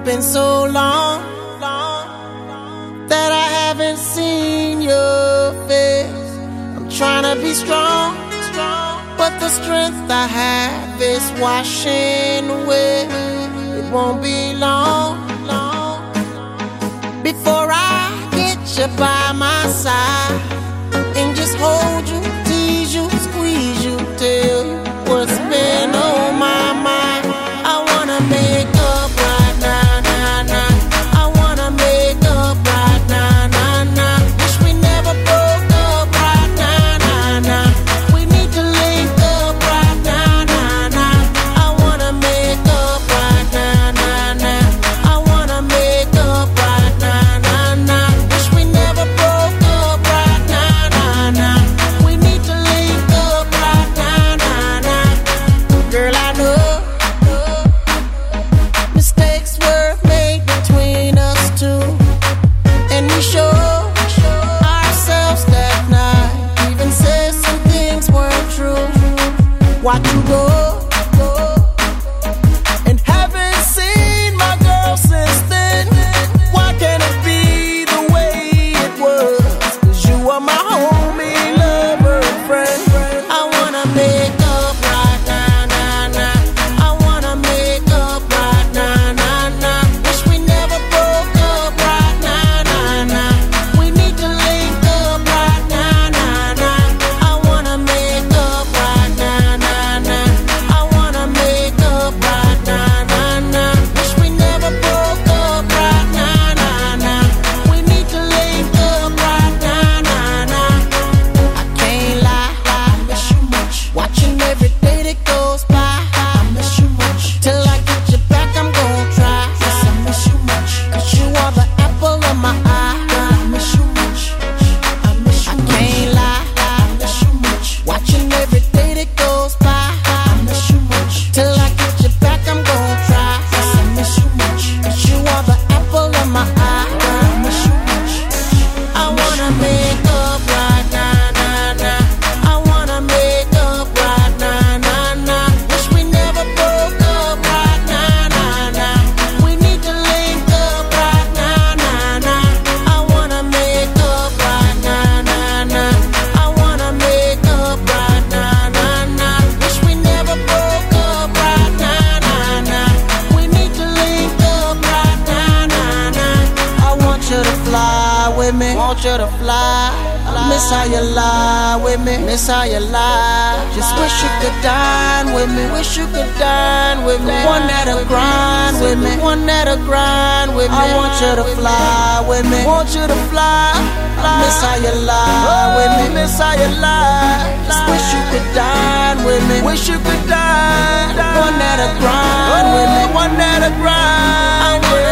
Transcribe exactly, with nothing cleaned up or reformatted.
been so long, long that I haven't seen your face. I'm trying to be strong, strong, but the strength I have is washing away. It won't be long, long before I get you by my side and just hold you, tease you, squeeze you, tell you what's been on my mind. I wanna make up right now, nah, nah. I wanna make up right now, nah, nah. Wish we never broke up right now, nah, nah. We need to link up right now, nah, nah. I wanna make up right now, nah, nah. I wanna make up right now, nah, nah. Wish we never broke up right now, nah, nah. We need to link up right now, nah, nah. Girl, I know mistakes were made between us two, and we showed ourselves that night. Even said some things weren't true. Watch you go, and haven't seen my girl since then. Why can't it be the way it was? 'Cause you are my homie, lover, and friend. I wanna make up right now, nah, nah. I wanna make up right now, nah, nah. Wish we never broke up right now, nah, nah. We need to link up right now, nah, nah. I wanna make up right now, nah, nah. I wanna make up right now, nah, nah. Wish we never broke up right now, nah, nah. We need to link up right now, nah, nah. I can't lie, I miss you much. Watching every day that goes by, I miss you much. Till I get you back, I'm gon' try. Yes, I miss you much. 'Cause you are the apple of my eye. I miss you much. I miss you much. I can't lie, I miss you much. Watching every day that goes by, I miss you much. Till I get you back, I'm gon' try. Yes, I miss you much. 'Cause you are the apple of my eye. I miss you much. I wanna make up right now, nah, nah. I wanna make up right now, nah, nah. Wish we never broke up right now, nah, nah. We need to link up right now, nah, nah. I wanna make up right now, nah, nah. I wanna make up right now, nah, nah. Wish we never broke up right now, nah, nah. We need to link up right now, nah, nah. I want you to fly with me, want you to fly. I miss how you lie with me, miss how you lie. Just wish you could dine with me, wish you could dine with me. One that'll grind with me, one that'll grind with me. I want you to fly with me, want you to fly. I miss how you lie with me, miss how you lie. Just wish you could dine with me, wish you could dine. One that'll grind with me, one that'll grind.